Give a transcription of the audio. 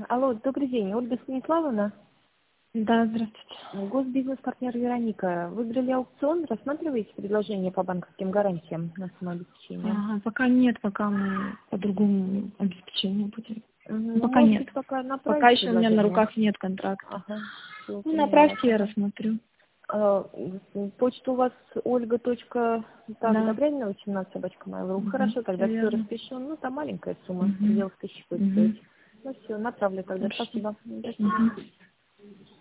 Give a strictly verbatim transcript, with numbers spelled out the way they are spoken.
Алло, добрый день, Ольга Станиславовна. Да, здравствуйте. Госбизнес-партнер Вероника. Выбрали аукцион, рассматриваете предложение по банковским гарантиям на самообеспечение? Ага, пока нет, пока мы по другому обеспечению будем. Ну, Пока может нет. быть, пока направить Пока еще у меня на предложение? руках нет контракта. Ага, всё, Ну, поняла. направьте, я рассмотрю. А, почта у вас ольга. Так, Да. Добрянина, восемнадцать, собачка mail.ru. Угу, Хорошо, все тогда все верно. распишу. Ну, там маленькая сумма, в Угу. пределах тысячи будет Угу. стоить. Ну, все, направлю тогда. Хорошо. Спасибо. До свидания. Угу.